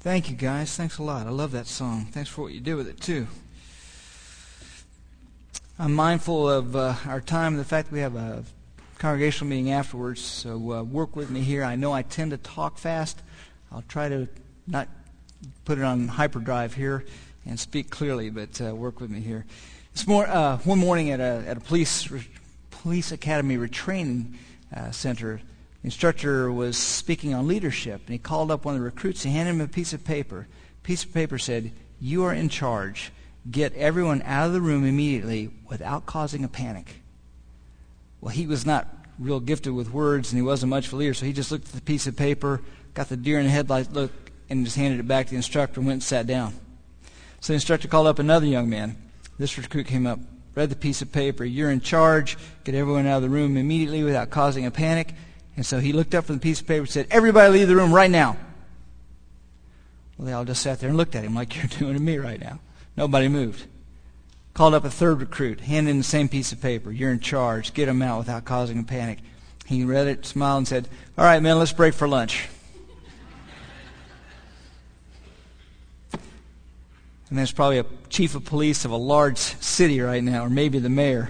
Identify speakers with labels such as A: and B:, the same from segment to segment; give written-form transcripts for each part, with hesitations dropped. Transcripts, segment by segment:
A: Thank you, guys. Thanks a lot. I love that song. Thanks for what you did with it, too. I'm mindful of our time and the fact that we have a congregational meeting afterwards, so work with me here. I know I tend to talk fast. I'll try to not put it on hyperdrive here and speak clearly, but work with me here. One morning at a police academy retraining center, the instructor was speaking on leadership, and he called up one of the recruits. He handed him a piece of paper. The piece of paper said, "You are in charge. Get everyone out of the room immediately without causing a panic." Well, he was not real gifted with words, and he wasn't much of a leader, so he just looked at the piece of paper, got the deer in the headlights look, and just handed it back to the instructor and went and sat down. So the instructor called up another young man. This recruit came up, read the piece of paper. "You're in charge. Get everyone out of the room immediately without causing a panic." And so he looked up from the piece of paper and said, "Everybody leave the room right now." Well, they all just sat there and looked at him like you're doing to me right now. Nobody moved. Called up a third recruit, handed him the same piece of paper. "You're in charge. Get them out without causing a panic." He read it, smiled, and said, "All right, man, let's break for lunch." And there's probably a chief of police of a large city right now, or maybe the mayor.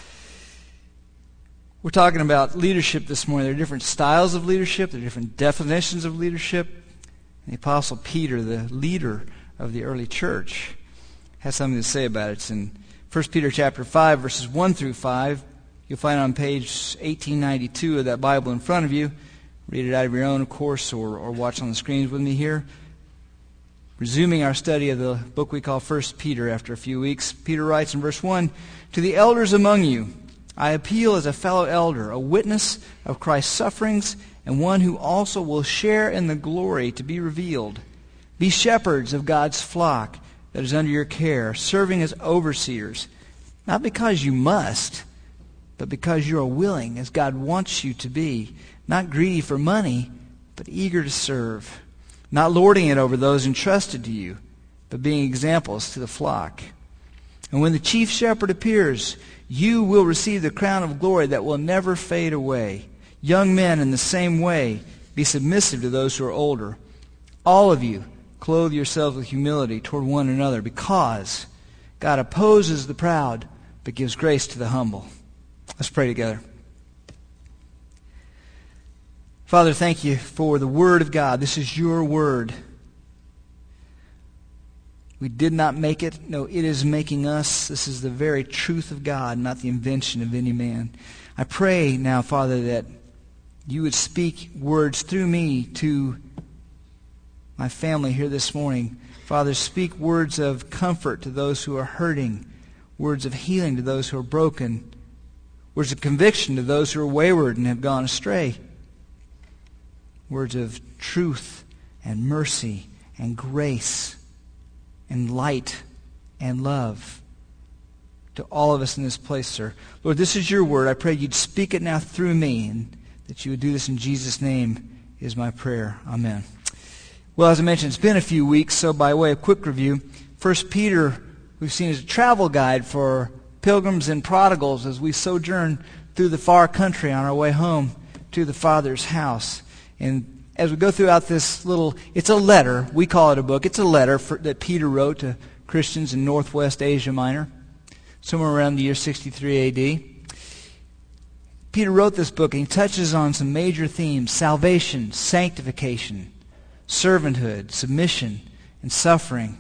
A: We're talking about leadership this morning. There are different styles of leadership. There are different definitions of leadership. And the Apostle Peter, the leader of the early church, has something to say about it. It's in 1 Peter chapter 5, verses 1 through 5. You'll find it on page 1892 of that Bible in front of you. Read it out of your own, of course, or watch on the screens with me here. Resuming our study of the book we call 1 Peter after a few weeks, Peter writes in verse 1, "To the elders among you, I appeal as a fellow elder, a witness of Christ's sufferings, and one who also will share in the glory to be revealed. Be shepherds of God's flock that is under your care, serving as overseers, not because you must, but because you are willing, as God wants you to be, not greedy for money, but eager to serve, not lording it over those entrusted to you, but being examples to the flock. And when the chief shepherd appears, you will receive the crown of glory that will never fade away. Young men, in the same way, be submissive to those who are older. All of you, clothe yourselves with humility toward one another, because God opposes the proud, but gives grace to the humble." Let's pray together. Father, thank you for the Word of God. This is your Word. We did not make it. No, it is making us. This is the very truth of God, not the invention of any man. I pray now, Father, that you would speak words through me to my family here this morning. Father, speak words of comfort to those who are hurting, words of healing to those who are broken, words of conviction to those who are wayward and have gone astray, words of truth and mercy and grace and light and love to all of us in this place, sir. Lord, this is your word. I pray you'd speak it now through me, and that you would do this in Jesus' name is my prayer. Amen. Well, as I mentioned, it's been a few weeks, so by way of quick review, 1 Peter we've seen as a travel guide for pilgrims and prodigals as we sojourn through the far country on our way home to the Father's house. And as we go throughout this it's a letter. We call it a book. It's a letter that Peter wrote to Christians in northwest Asia Minor, somewhere around the year 63 A.D. Peter wrote this book, and he touches on some major themes: salvation, sanctification, servanthood, submission, and suffering.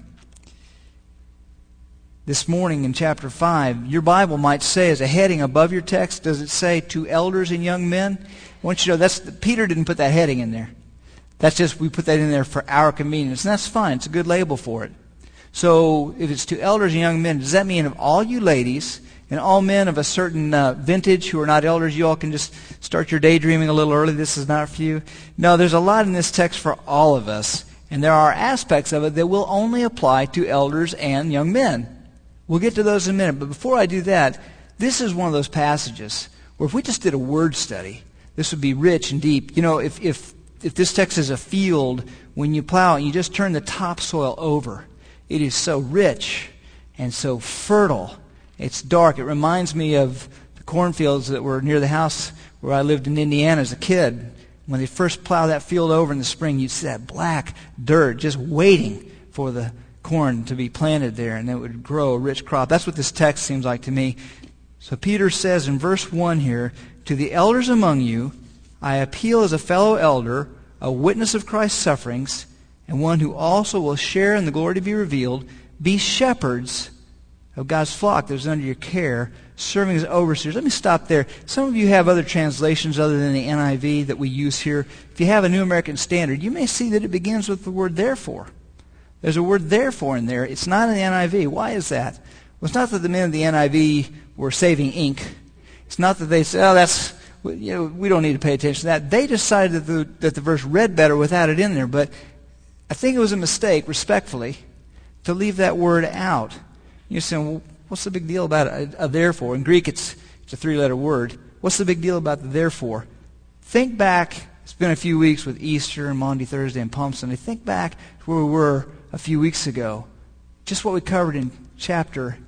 A: This morning in chapter 5, your Bible might say as a heading above your text, does it say to elders and young men? I want you to know Peter didn't put that heading in there. That's just, we put that in there for our convenience, and that's fine. It's a good label for it. So if it's to elders and young men, does that mean of all you ladies and all men of a certain vintage who are not elders, you all can just start your daydreaming a little early? This is not for you. No, there's a lot in this text for all of us, and there are aspects of it that will only apply to elders and young men. We'll get to those in a minute, but before I do that, this is one of those passages where if we just did a word study, this would be rich and deep. You know, if this text is a field, when you plow it, you just turn the topsoil over. It is so rich and so fertile. It's dark. It reminds me of the cornfields that were near the house where I lived in Indiana as a kid. When they first plow that field over in the spring, you'd see that black dirt just waiting for the corn to be planted there, and it would grow a rich crop. That's what this text seems like to me. So Peter says in verse 1 here, "To the elders among you, I appeal as a fellow elder, a witness of Christ's sufferings, and one who also will share in the glory to be revealed. Be shepherds of God's flock that is under your care, serving as overseers." Let me stop there. Some of you have other translations other than the NIV that we use here. If you have a New American Standard, you may see that it begins with the word therefore. There's a word therefore in there. It's not in the NIV. Why is that? Well, it's not that the men of the NIV were saving ink. It's not that they said, we don't need to pay attention to that. They decided that the verse read better without it in there. But I think it was a mistake, respectfully, to leave that word out. You're saying, well, what's the big deal about a therefore? In Greek, it's a three-letter word. What's the big deal about the therefore? Think back. It's been a few weeks with Easter and Maundy Thursday and Palm Sunday. Think back to where we were a few weeks ago. Just what we covered in chapter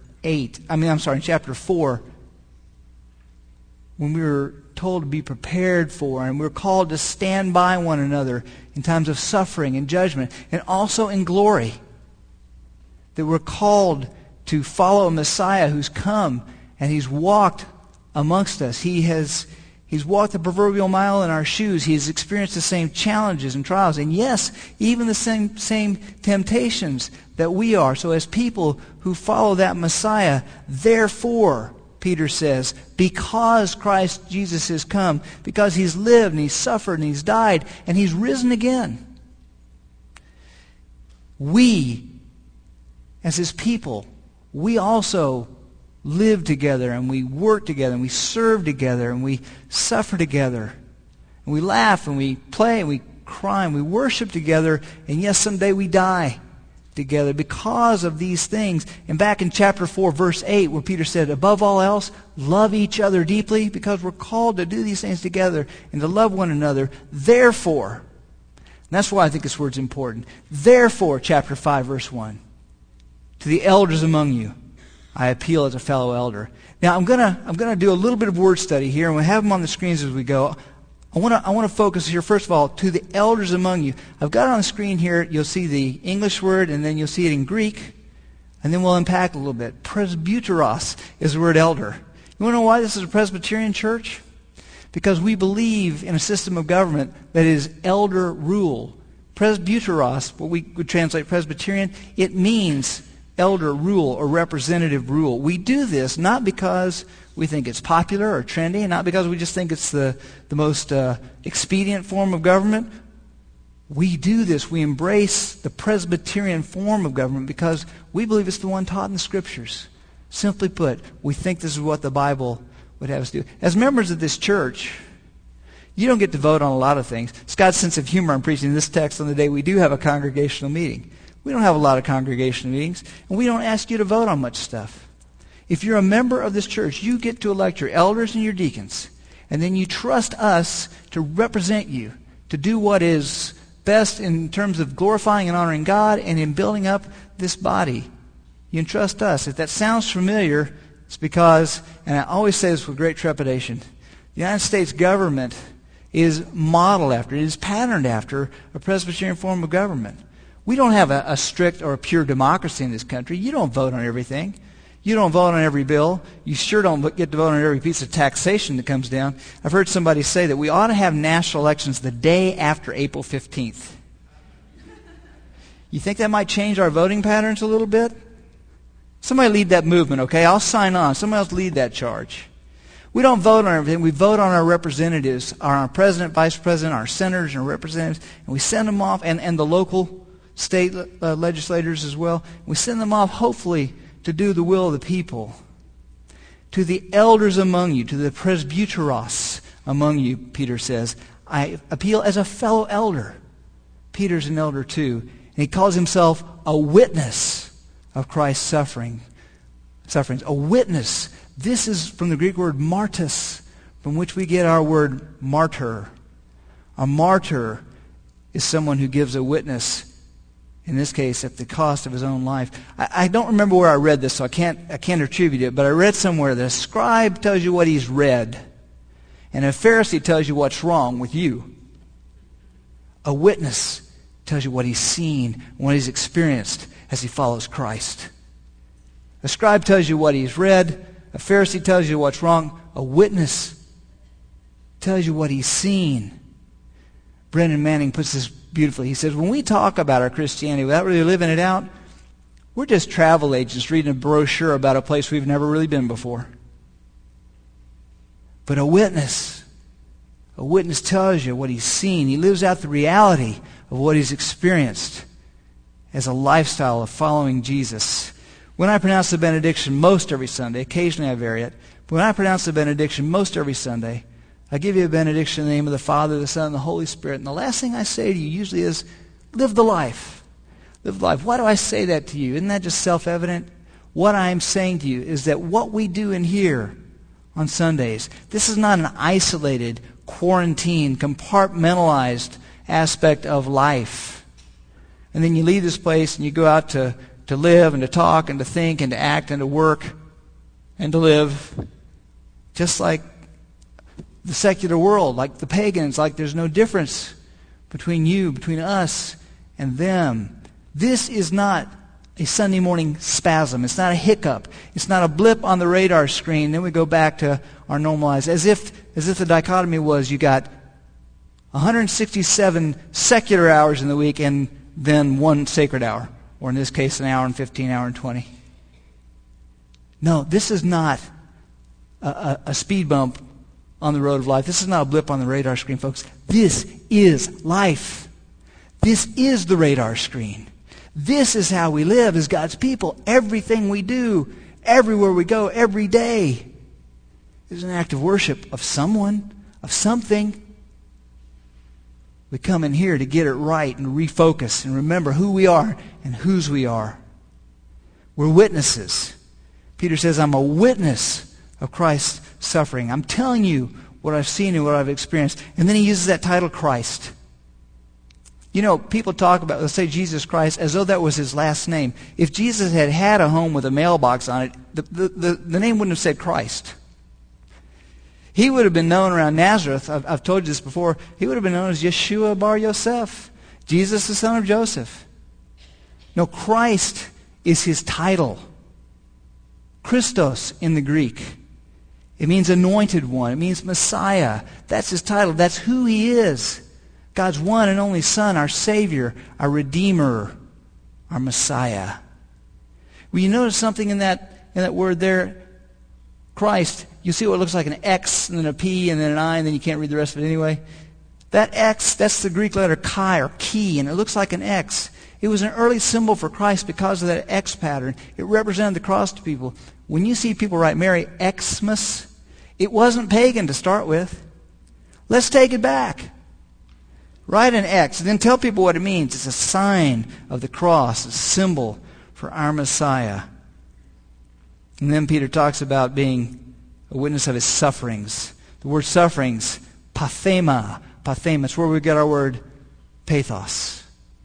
A: 4. When we were told to be prepared for, and we were called to stand by one another in times of suffering and judgment, and also in glory. That we're called to follow a Messiah who's come and he's walked amongst us. He's walked the proverbial mile in our shoes. He's experienced the same challenges and trials. And yes, even the same temptations that we are. So as people who follow that Messiah, therefore, Peter says, because Christ Jesus has come, because he's lived and he's suffered and he's died and he's risen again, we, as his people, we also live together and we work together and we serve together and we suffer together and we laugh and we play and we cry and we worship together, and yes, someday we die together because of these things. And back in chapter 4, verse 8, where Peter said, above all else, love each other deeply, because we're called to do these things together and to love one another. Therefore, and that's why I think this word's important. Therefore, chapter 5, verse 1, to the elders among you, I appeal as a fellow elder. Now, I'm gonna do a little bit of word study here, and we'll have them on the screens as we go. I want to focus here, first of all, to the elders among you. I've got it on the screen here. You'll see the English word, and then you'll see it in Greek, and then we'll unpack a little bit. Presbyteros is the word elder. You want to know why this is a Presbyterian church? Because we believe in a system of government that is elder rule. Presbyteros, what we would translate Presbyterian, it means elder rule or representative rule. We do this not because we think it's popular or trendy, and not because we just think it's the most expedient form of government. We do this, we embrace the Presbyterian form of government because we believe it's the one taught in the Scriptures. Simply put, we think this is what the Bible would have us do. As members of this church, you don't get to vote on a lot of things. Scott's sense of humor, I'm preaching this text on the day we do have a congregational meeting. We don't have a lot of congregational meetings, and we don't ask you to vote on much stuff. If you're a member of this church, you get to elect your elders and your deacons, and then you trust us to represent you, to do what is best in terms of glorifying and honoring God and in building up this body. You entrust us. If that sounds familiar, it's because, and I always say this with great trepidation, the United States government is modeled after, it is patterned after a Presbyterian form of government. We don't have a strict or a pure democracy in this country. You don't vote on everything. You don't vote on every bill. You sure don't get to vote on every piece of taxation that comes down. I've heard somebody say that we ought to have national elections the day after April 15th. You think that might change our voting patterns a little bit? Somebody lead that movement, okay? I'll sign on. Somebody else lead that charge. We don't vote on everything. We vote on our representatives, our president, vice president, our senators and representatives, and we send them off, and the local state legislators as well. We send them off, hopefully, to do the will of the people. To the elders among you, to the presbyteros among you, Peter says, I appeal as a fellow elder. Peter's an elder too. And he calls himself a witness of Christ's sufferings. A witness. This is from the Greek word martys, from which we get our word martyr. A martyr is someone who gives a witness, in this case, at the cost of his own life. I don't remember where I read this, so I can't attribute it, but I read somewhere that a scribe tells you what he's read, and a Pharisee tells you what's wrong with you. A witness tells you what he's seen, what he's experienced as he follows Christ. A scribe tells you what he's read. A Pharisee tells you what's wrong. A witness tells you what he's seen. Brendan Manning puts this beautifully. He says, when we talk about our Christianity without really living it out, we're just travel agents reading a brochure about a place we've never really been before. But a witness tells you what he's seen. He lives out the reality of what he's experienced as a lifestyle of following Jesus. When I pronounce the benediction most every Sunday, occasionally I vary it, but when I pronounce the benediction most every Sunday, I give you a benediction in the name of the Father, the Son, and the Holy Spirit. And the last thing I say to you usually is, live the life. Live the life. Why do I say that to you? Isn't that just self-evident? What I'm saying to you is that what we do in here on Sundays, this is not an isolated, quarantined, compartmentalized aspect of life. And then you leave this place and you go out to live and to talk and to think and to act and to work and to live just like the secular world, like the pagans, like there's no difference between you, between us and them. This is not a Sunday morning spasm. It's not a hiccup. It's not a blip on the radar screen. Then we go back to our normal lives. As if the dichotomy was you got 167 secular hours in the week and then one sacred hour. Or in this case, an hour and 15, hour and 20. No, this is not a speed bump on the road of life. This is not a blip on the radar screen, folks. This is life. This is the radar screen. This is how we live as God's people. Everything we do, everywhere we go, every day is an act of worship of someone, of something. We come in here to get it right and refocus and remember who we are and whose we are. We're witnesses. Peter says, I'm a witness of Christ's suffering. I'm telling you what I've seen and what I've experienced. And then he uses that title, Christ. You know, people talk about, let's say Jesus Christ, as though that was his last name. If Jesus had had a home with a mailbox on it, the name wouldn't have said Christ. He would have been known around Nazareth, I've told you this before, he would have been known as Yeshua Bar Yosef, Jesus the son of Joseph. No, Christ is his title. Christos in the Greek. It means anointed one. It means Messiah. That's his title. That's who he is. God's one and only Son, our Savior, our Redeemer, our Messiah. Will you notice something in that word there? Christ. You see what looks like an X and then a P and then an I and then you can't read the rest of it anyway? That X, that's the Greek letter chi or chi, and it looks like an X. It was an early symbol for Christ because of that X pattern. It represented the cross to people. When you see people write Merry Xmas, it wasn't pagan to start with. Let's take it back. Write an X and then tell people what it means. It's a sign of the cross, a symbol for our Messiah. And then Peter talks about being a witness of his sufferings. The word sufferings, pathema. Pathema, it's where we get our word pathos.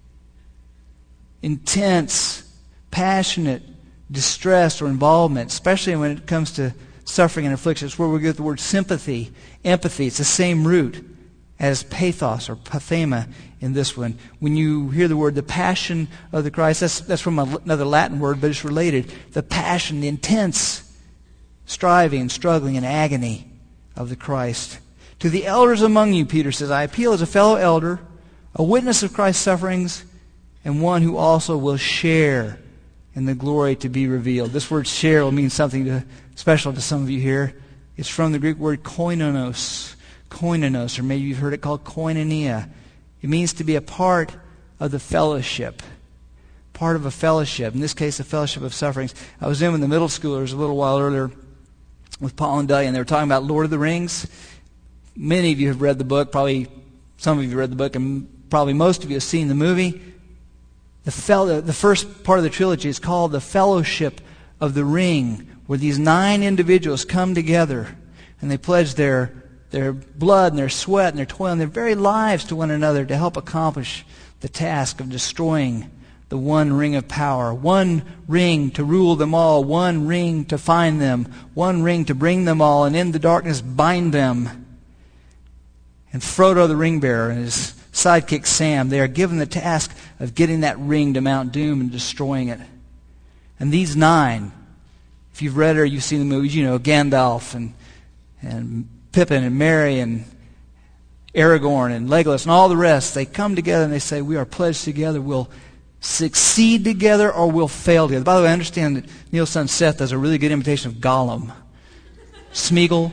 A: Intense, passionate distress or involvement, especially when it comes to suffering and affliction. It's where we get the word sympathy, empathy. It's the same root as pathos or pathema in this one. When you hear the word the passion of the Christ, that's from another Latin word, but it's related. The passion, the intense striving, struggling, and agony of the Christ. To the elders among you, Peter says, I appeal as a fellow elder, a witness of Christ's sufferings, and one who also will share in the glory to be revealed. This word share will mean something special to some of you here. It's from the Greek word koinonos. Koinonos, or maybe you've heard it called koinonia. It means to be a part of the fellowship. Part of a fellowship. In this case, a fellowship of sufferings. I was in with the middle schoolers a little while earlier with Paul and Delia, and they were talking about Lord of the Rings. Many of you have read the book. Probably some of you have read the book, and probably most of you have seen the movie. The first part of the trilogy is called the Fellowship of the Ring, where these 9 individuals come together and they pledge their blood and their sweat and their toil and their very lives to one another to help accomplish the task of destroying the one ring of power. One ring to rule them all. One ring to find them. One ring to bring them all and in the darkness bind them. And Frodo the ring bearer and his sidekick Sam. They are given the task of getting that ring to Mount Doom and destroying it. And these 9, if you've read or you've seen the movies, you know, Gandalf and Pippin and Merry and Aragorn and Legolas and all the rest, they come together and they say, we are pledged together, we'll succeed together or we'll fail together. By the way, I understand that Neil's son Seth does a really good imitation of Gollum. Smeagol.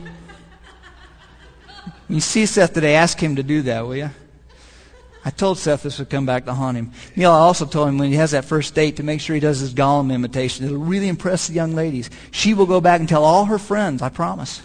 A: When you see Seth today, ask him to do that, will you? I told Seth this would come back to haunt him. Neil, I also told him when he has that first date to make sure he does his Gollum imitation. It'll really impress the young ladies. She will go back and tell all her friends, I promise.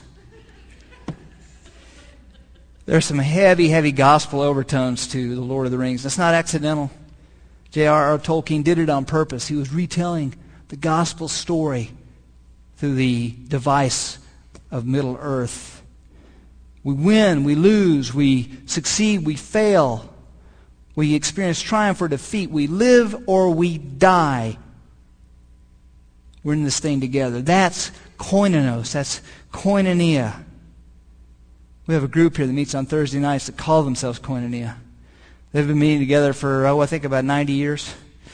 A: There's some heavy, heavy gospel overtones to The Lord of the Rings. That's not accidental. J.R.R. Tolkien did it on purpose. He was retelling the gospel story through the device of Middle-earth. We win, we lose, we succeed, we fail. We experience triumph or defeat. We live or we die. We're in this thing together. That's koinonos. That's koinonia. We have a group here that meets on Thursday nights that call themselves Koinonia. They've been meeting together for, I think about 90 years.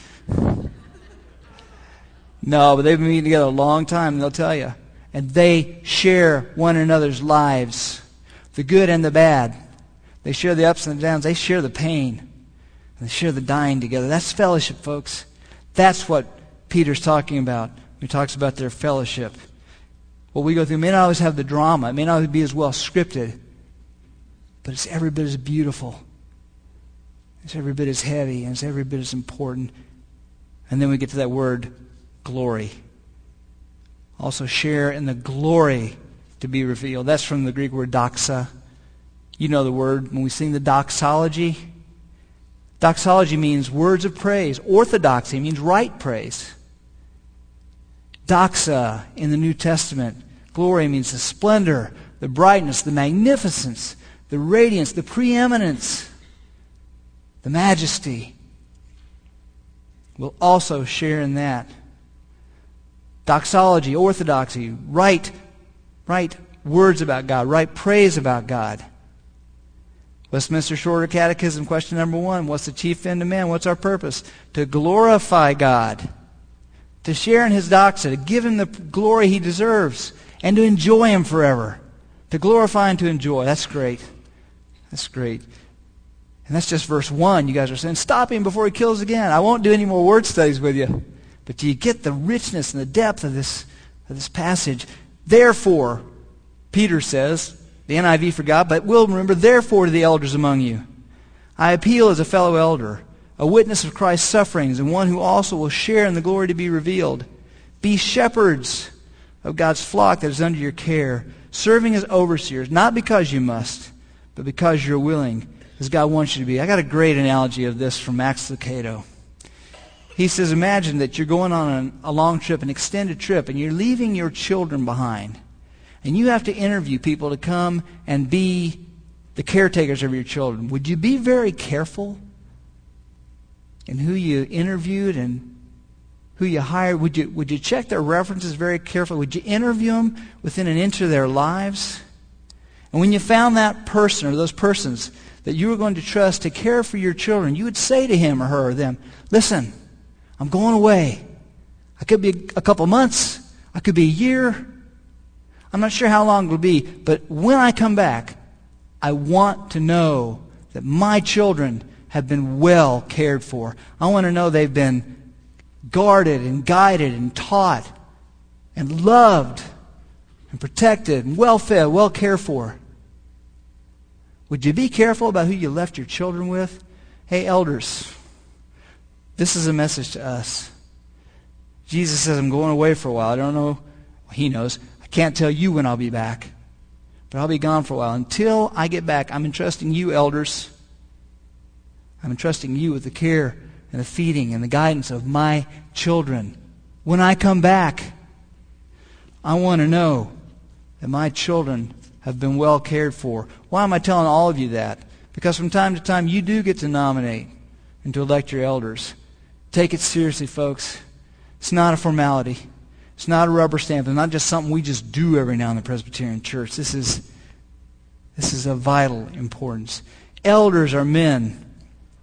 A: No, but they've been meeting together a long time, and they'll tell you. And they share one another's lives, the good and the bad. They share the ups and the downs. They share the pain. And they share the dying together. That's fellowship, folks. That's what Peter's talking about when he talks about their fellowship. What we go through may not always have the drama. It may not be as well scripted. But it's every bit as beautiful. It's every bit as heavy. And it's every bit as important. And then we get to that word, glory. Also share in the glory to be revealed. That's from the Greek word doxa. You know the word. When we sing the doxology, doxology means words of praise. Orthodoxy means right praise. Doxa in the New Testament, glory means the splendor, the brightness, the magnificence, the radiance, the preeminence, the majesty. We'll also share in that. Doxology, orthodoxy, right words about God, right praise about God. Westminster Shorter Catechism, question number 1. What's the chief end of man? What's our purpose? To glorify God. To share in His doxa. To give Him the glory He deserves. And to enjoy Him forever. To glorify and to enjoy. That's great. That's great. And that's just verse 1. You guys are saying, stop him before he kills again. I won't do any more word studies with you. But do you get the richness and the depth of this passage? Therefore, Peter says, the NIV forgot, but we'll remember, therefore to the elders among you, I appeal as a fellow elder, a witness of Christ's sufferings, and one who also will share in the glory to be revealed. Be shepherds of God's flock that is under your care, serving as overseers, not because you must, but because you're willing, as God wants you to be. I got a great analogy of this from Max Lucado. He says, imagine that you're going on a long trip, an extended trip, and you're leaving your children behind. And you have to interview people to come and be the caretakers of your children. Would you be very careful in who you interviewed and who you hired? Would you check their references very carefully? Would you interview them within an inch of their lives? And when you found that person or those persons that you were going to trust to care for your children, you would say to him or her or them, listen, I'm going away. I could be a couple months. I could be a year. I'm not sure how long it will be. But when I come back, I want to know that my children have been well cared for. I want to know they've been guarded and guided and taught and loved and protected and well fed, well cared for. Would you be careful about who you left your children with? Hey, elders, this is a message to us. Jesus says, I'm going away for a while. I don't know. He knows. I can't tell you when I'll be back. But I'll be gone for a while. Until I get back, I'm entrusting you, elders. I'm entrusting you with the care and the feeding and the guidance of my children. When I come back, I want to know that my children have been well cared for. Why am I telling all of you that? Because from time to time, you do get to nominate and to elect your elders. Take it seriously, folks. It's not a formality. It's not a rubber stamp. It's not just something we just do every now in the Presbyterian Church. This is of vital importance. Elders are men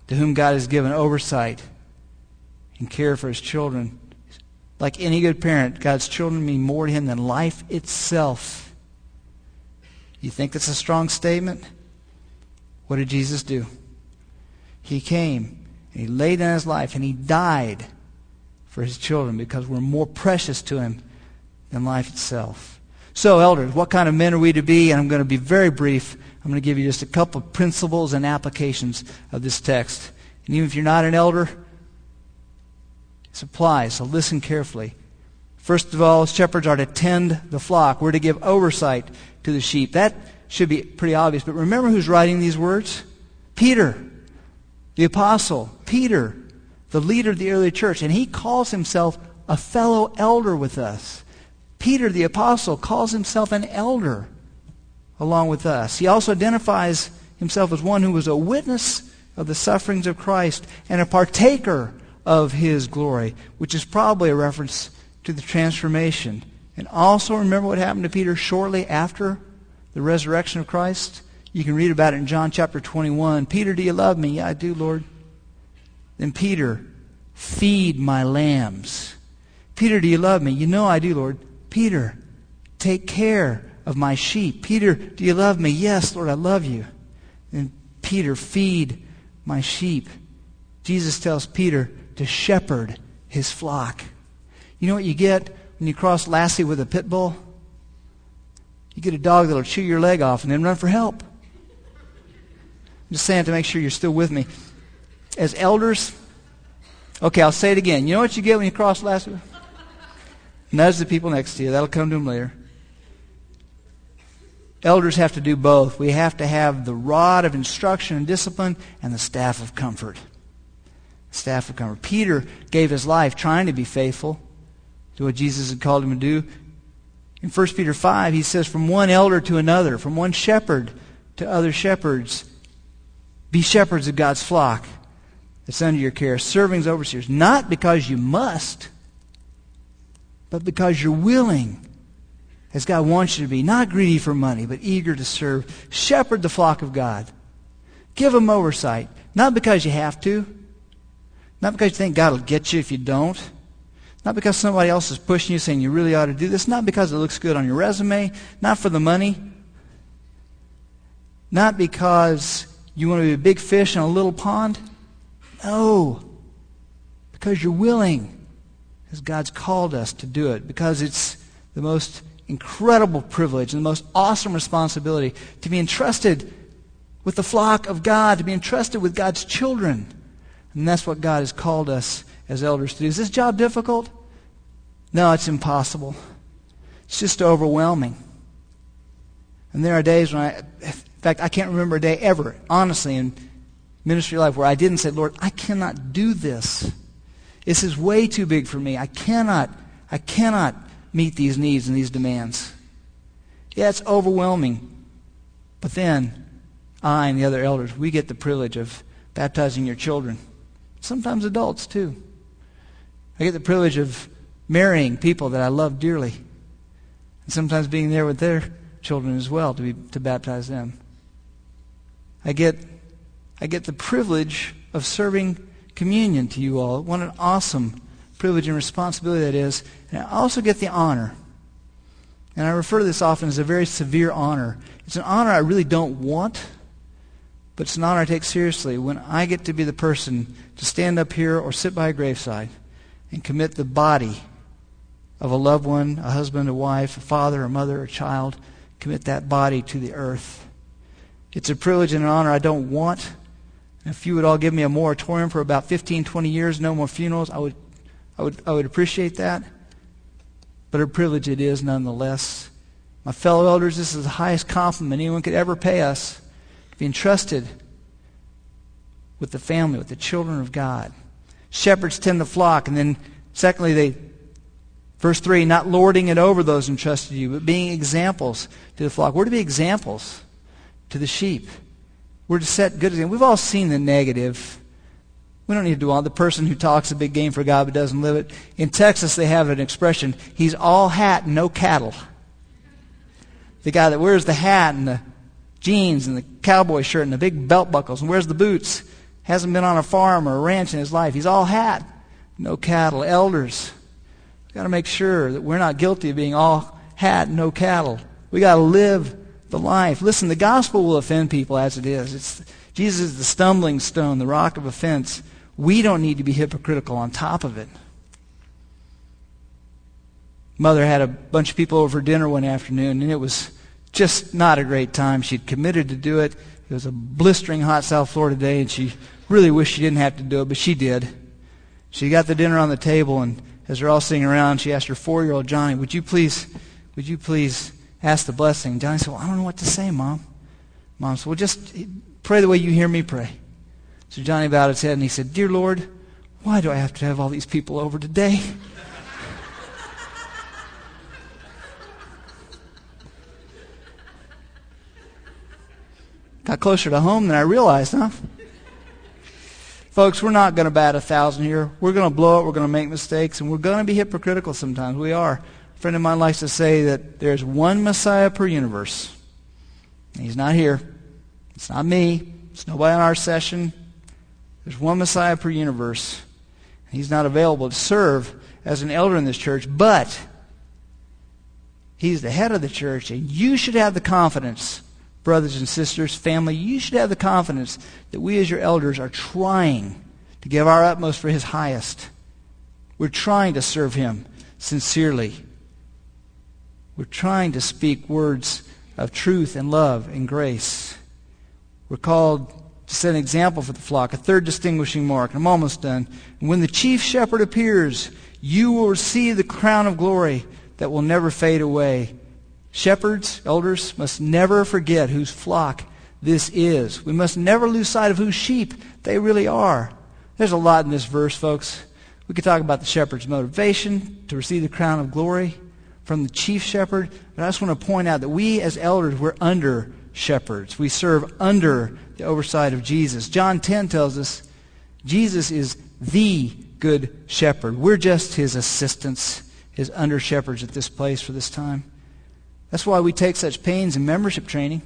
A: to whom God has given oversight and care for his children. Like any good parent, God's children mean more to him than life itself. You think that's a strong statement? What did Jesus do? He came and he laid down his life and he died for his children because we're more precious to him than life itself. So, elders, what kind of men are we to be? And I'm going to be very brief. I'm going to give you just a couple of principles and applications of this text. And even if you're not an elder, this applies, so listen carefully. First of all, shepherds are to tend the flock. We're to give oversight to the sheep. That should be pretty obvious. But remember who's writing these words? Peter, the apostle. Peter, the leader of the early church. And he calls himself a fellow elder with us. Peter, the apostle, calls himself an elder along with us. He also identifies himself as one who was a witness of the sufferings of Christ and a partaker of his glory, which is probably a reference to the transformation. And also remember what happened to Peter shortly after the resurrection of Christ? You can read about it in John chapter 21. Peter, do you love me? Yeah, I do, Lord. Then Peter, feed my lambs. Peter, do you love me? You know I do, Lord. Peter, take care of my sheep. Peter, do you love me? Yes, Lord, I love you. Then Peter, feed my sheep. Jesus tells Peter to shepherd his flock. You know what you get when you cross Lassie with a pit bull? You get a dog that'll chew your leg off and then run for help. I'm just saying to make sure you're still with me. As elders, okay, I'll say it again. You know what you get when you cross Lassie? Nudge the people next to you. That'll come to them later. Elders have to do both. We have to have the rod of instruction and discipline and the staff of comfort. Staff of comfort. Peter gave his life trying to be faithful to what Jesus had called him to do. In 1 Peter 5, he says, from one elder to another, from one shepherd to other shepherds, be shepherds of God's flock that's under your care, serving as overseers, not because you must, but because you're willing, as God wants you to be, not greedy for money, but eager to serve. Shepherd the flock of God. Give them oversight, not because you have to, not because you think God will get you if you don't, not because somebody else is pushing you saying you really ought to do this, not because it looks good on your resume, not for the money, not because you want to be a big fish in a little pond. No, because you're willing, because God's called us to do it, because it's the most incredible privilege and the most awesome responsibility to be entrusted with the flock of God, to be entrusted with God's children. And that's what God has called us as elders to do. Is this job difficult? No, it's impossible. It's just overwhelming. And there are days when in fact, I can't remember a day ever, honestly, in ministry life where I didn't say, Lord, I cannot do this. This is way too big for me. I cannot meet these needs and these demands. Yeah, it's overwhelming. But then, I and the other elders, we get the privilege of baptizing your children. Sometimes adults, too. I get the privilege of marrying people that I love dearly. And sometimes being there with their children as well to baptize them. I get the privilege of serving communion to you all. What an awesome privilege and responsibility that is. And I also get the honor. And I refer to this often as a very severe honor. It's an honor I really don't want, but it's an honor I take seriously when I get to be the person to stand up here or sit by a graveside and commit the body of a loved one, a husband, a wife, a father, a mother, a child, commit that body to the earth. It's a privilege and an honor I don't want. If you would all give me a moratorium for about 15, 20 years, no more funerals, I would appreciate that. But a privilege it is nonetheless. My fellow elders, this is the highest compliment anyone could ever pay us, to be entrusted with the family, with the children of God. Shepherds tend the flock, and then secondly, verse 3, not lording it over those entrusted to you, but being examples to the flock. We're to be examples to the sheep. We're to set good examples. We've all seen the negative. We don't need to do all. The person who talks a big game for God but doesn't live it. In Texas, they have an expression, he's all hat and no cattle. The guy that wears the hat and the jeans and the cowboy shirt and the big belt buckles and wears the boots. hasn't been on a farm or a ranch in his life. He's all hat, no cattle. Elders, we've got to make sure that we're not guilty of being all hat, no cattle. We got to live the life. Listen, the gospel will offend people as it is. Jesus is the stumbling stone, the rock of offense. We don't need to be hypocritical on top of it. Mother had a bunch of people over for dinner one afternoon, and it was just not a great time. She'd committed to do it. It was a blistering hot South Florida day, and she really wished she didn't have to do it, but she did. She got the dinner on the table, and as they're all sitting around, she asked her 4-year-old Johnny, would you please ask the blessing? Johnny said, well, I don't know what to say, Mom. Mom said, well, just pray the way you hear me pray. So Johnny bowed his head and he said, Dear Lord, why do I have to have all these people over today? Got closer to home than I realized, huh? Folks, we're not going to bat 1,000 here. We're going to blow it. We're going to make mistakes. And we're going to be hypocritical sometimes. We are. A friend of mine likes to say that there's one Messiah per universe. And he's not here. It's not me. It's nobody on our session. There's one Messiah per universe. And he's not available to serve as an elder in this church. But he's the head of the church. And you should have the confidence, brothers and sisters, family, you should have the confidence that we as your elders are trying to give our utmost for His highest. We're trying to serve Him sincerely. We're trying to speak words of truth and love and grace. We're called to set an example for the flock, a third distinguishing mark, and I'm almost done. And when the chief shepherd appears, you will receive the crown of glory that will never fade away. Shepherds, elders, must never forget whose flock this is. We must never lose sight of whose sheep they really are. There's a lot in this verse, folks. We could talk about the shepherd's motivation to receive the crown of glory from the chief shepherd, but I just want to point out that we as elders, we're under shepherds. We serve under the oversight of Jesus. John 10 tells us Jesus is the good shepherd. We're just His assistants, His under shepherds at this place for this time. That's why we take such pains in membership training.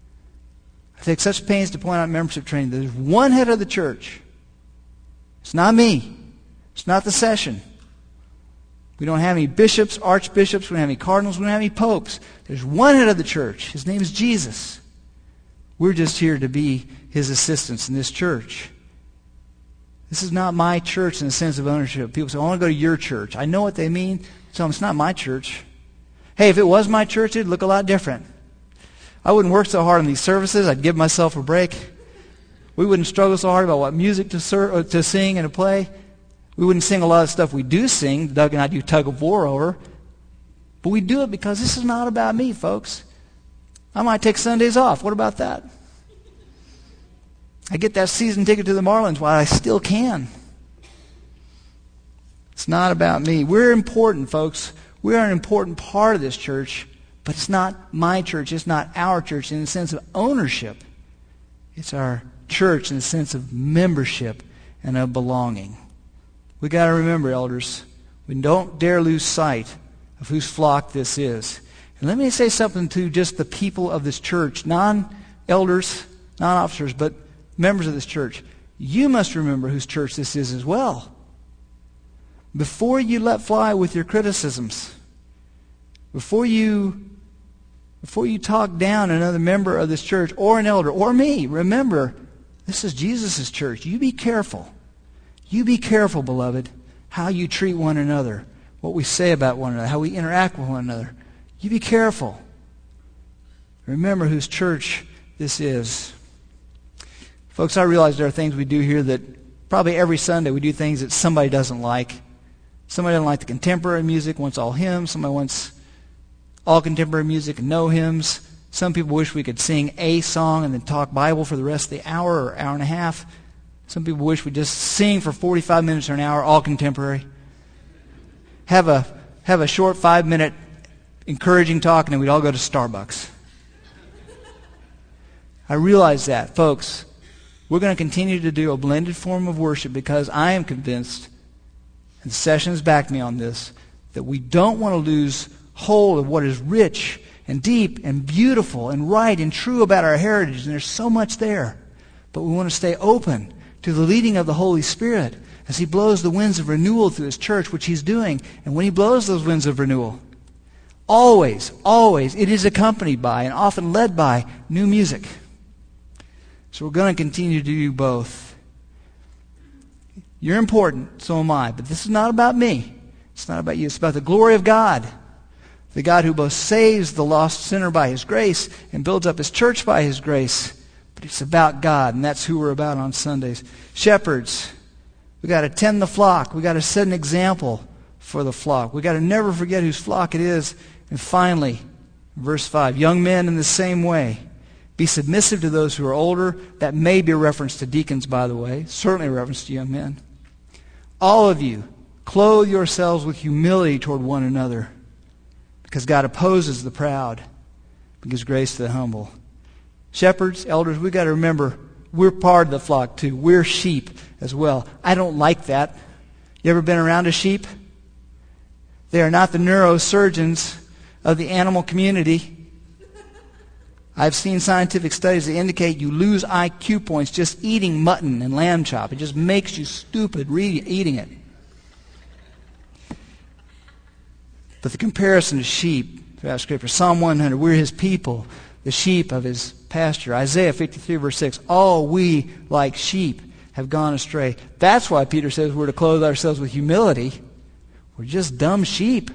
A: I take such pains to point out in membership training that there's one head of the church. It's not me. It's not the session. We don't have any bishops, archbishops. We don't have any cardinals. We don't have any popes. There's one head of the church. His name is Jesus. We're just here to be His assistants in this church. This is not my church in the sense of ownership. People say, I want to go to your church. I know what they mean. Tell them it's not my church. Hey, if it was my church, it'd look a lot different. I wouldn't work so hard on these services. I'd give myself a break. We wouldn't struggle so hard about what music to sing and to play. We wouldn't sing a lot of stuff we do sing. Doug and I do tug of war over. But we do it because this is not about me, folks. I might take Sundays off. What about that? I get that season ticket to the Marlins while I still can. It's not about me. We're important, folks. We are an important part of this church, but it's not my church. It's not our church in the sense of ownership. It's our church in the sense of membership and of belonging. We got to remember, elders, we don't dare lose sight of whose flock this is. And let me say something to just the people of this church, non-elders, non-officers, but members of this church. You must remember whose church this is as well. Before you let fly with your criticisms, before you talk down another member of this church or an elder or me, remember, this is Jesus' church. You be careful. You be careful, beloved, how you treat one another, what we say about one another, how we interact with one another. You be careful. Remember whose church this is. Folks, I realize there are things we do here that probably every Sunday we do things that somebody doesn't like. Somebody doesn't like the contemporary music, wants all hymns. Somebody wants all contemporary music and no hymns. Some people wish we could sing a song and then talk Bible for the rest of the hour or hour and a half. Some people wish we'd just sing for 45 minutes or an hour, all contemporary. Have a short 5-minute encouraging talk, and then we'd all go to Starbucks. I realize that, folks. We're going to continue to do a blended form of worship because I am convinced, and Sessions backed me on this, that we don't want to lose hold of what is rich and deep and beautiful and right and true about our heritage. And there's so much there. But we want to stay open to the leading of the Holy Spirit as He blows the winds of renewal through His church, which He's doing. And when He blows those winds of renewal, always, always, it is accompanied by and often led by new music. So we're going to continue to do both. You're important, so am I. But this is not about me. It's not about you. It's about the glory of God. The God who both saves the lost sinner by His grace and builds up His church by His grace. But it's about God, and that's who we're about on Sundays. Shepherds, we've got to tend the flock. We've got to set an example for the flock. We've got to never forget whose flock it is. And finally, verse 5, young men in the same way, be submissive to those who are older. That may be a reference to deacons, by the way. Certainly a reference to young men. All of you, clothe yourselves with humility toward one another, because God opposes the proud, but gives grace to the humble. Shepherds, elders, we've got to remember we're part of the flock too. We're sheep as well. I don't like that. You ever been around a sheep? They are not the neurosurgeons of the animal community. I've seen scientific studies that indicate you lose IQ points just eating mutton and lamb chop. It just makes you stupid eating it. But the comparison to sheep throughout Scripture, Psalm 100, we're His people, the sheep of His pasture. Isaiah 53, verse 6, all we like sheep have gone astray. That's why Peter says we're to clothe ourselves with humility. We're just dumb sheep.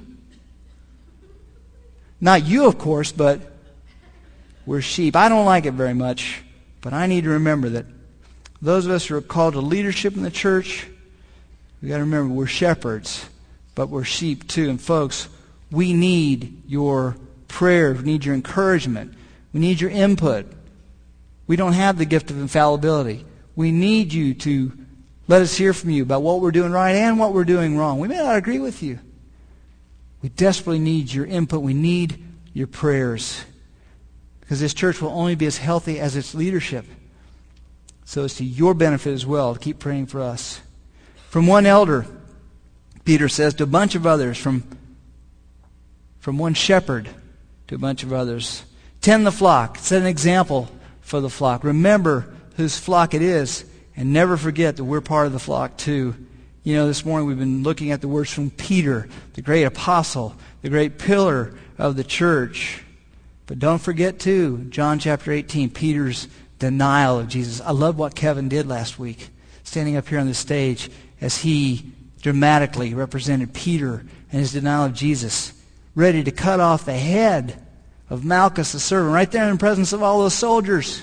A: Not you, of course, but we're sheep. I don't like it very much, but I need to remember that those of us who are called to leadership in the church, we've got to remember we're shepherds, but we're sheep too. And folks, we need your prayers. We need your encouragement. We need your input. We don't have the gift of infallibility. We need you to let us hear from you about what we're doing right and what we're doing wrong. We may not agree with you. We desperately need your input. We need your prayers. Because this church will only be as healthy as its leadership. So it's to your benefit as well to keep praying for us. From one elder, Peter says, to a bunch of others, from one shepherd to a bunch of others. Tend the flock. Set an example for the flock. Remember whose flock it is, and never forget that we're part of the flock too. You know, this morning we've been looking at the words from Peter, the great apostle, the great pillar of the church. But don't forget too, John chapter 18, Peter's denial of Jesus. I love what Kevin did last week, standing up here on the stage as he dramatically represented Peter and his denial of Jesus, ready to cut off the head of Malchus the servant, right there in the presence of all those soldiers.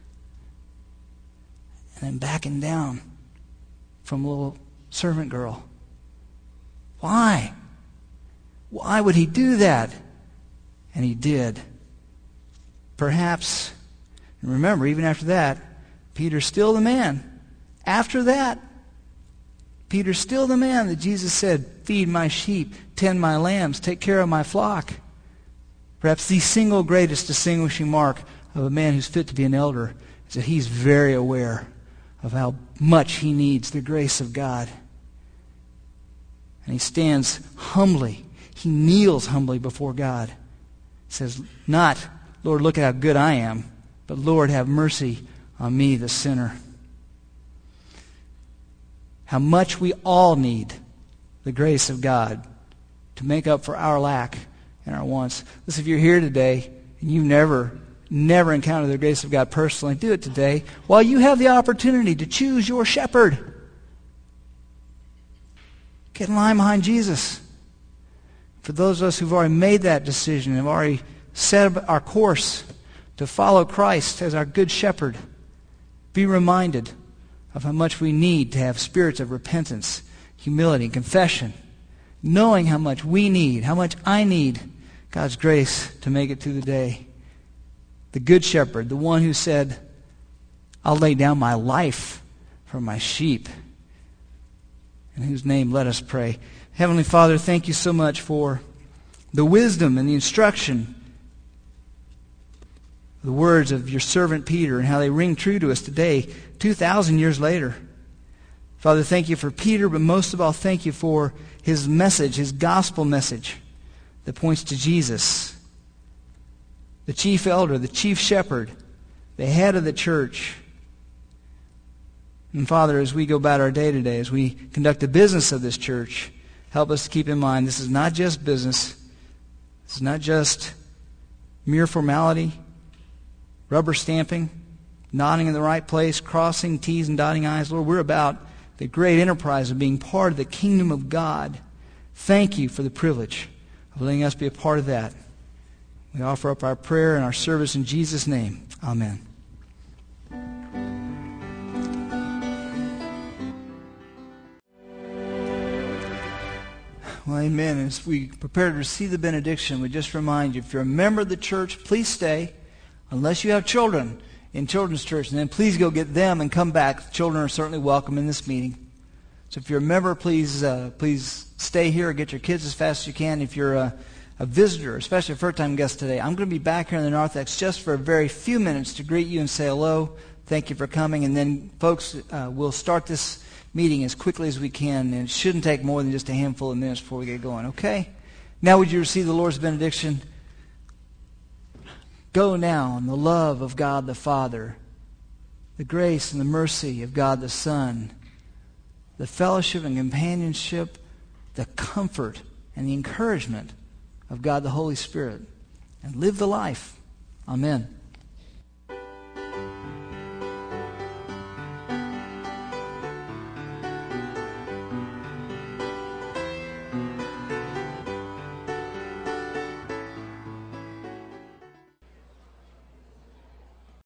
A: And then backing down from a little servant girl. Why? Why would he do that? And he did. Perhaps, and remember, even after that, Peter's still the man. After that, Peter's still the man that Jesus said, feed my sheep, tend my lambs, take care of my flock. Perhaps the single greatest distinguishing mark of a man who's fit to be an elder is that he's very aware of how much he needs the grace of God. And he stands humbly. He kneels humbly before God. He says, not, Lord, look at how good I am, but Lord, have mercy on me, the sinner. How much we all need the grace of God to make up for our lack and our wants. Listen, if you're here today and you've never encountered the grace of God personally, do it today while you have the opportunity to choose your shepherd. Get in line behind Jesus. For those of us who've already made that decision, have already set our course to follow Christ as our good shepherd, be reminded of how much we need to have spirits of repentance, humility, and confession, knowing how much we need, how much I need God's grace to make it through the day. The good shepherd, the one who said, I'll lay down my life for my sheep, in whose name let us pray. Heavenly Father, thank you so much for the wisdom and the instruction, the words of your servant Peter and how they ring true to us today, 2,000 years later. Father, thank you for Peter, but most of all, thank you for his message, his gospel message that points to Jesus, the chief elder, the chief shepherd, the head of the church. And Father, as we go about our day today, as we conduct the business of this church, help us to keep in mind this is not just business. This is not just mere formality, rubber stamping, nodding in the right place, crossing T's and dotting I's. Lord, we're about the great enterprise of being part of the kingdom of God. Thank you for the privilege of letting us be a part of that. We offer up our prayer and our service in Jesus' name. Amen. Well, amen. As we prepare to receive the benediction, we just remind you, if you're a member of the church, please stay. Unless you have children in children's church, and then please go get them and come back. Children are certainly welcome in this meeting. So if you're a member, please stay here or get your kids as fast as you can. If you're a visitor, especially a first-time guest today, I'm going to be back here in the narthex just for a very few minutes to greet you and say hello. Thank you for coming. And then, folks, we'll start this meeting as quickly as we can, and it shouldn't take more than just a handful of minutes before we get going, okay? Now would you receive the Lord's benediction? Go now in the love of God the Father, the grace and the mercy of God the Son, the fellowship and companionship, the comfort and the encouragement of God the Holy Spirit, and live the life. Amen.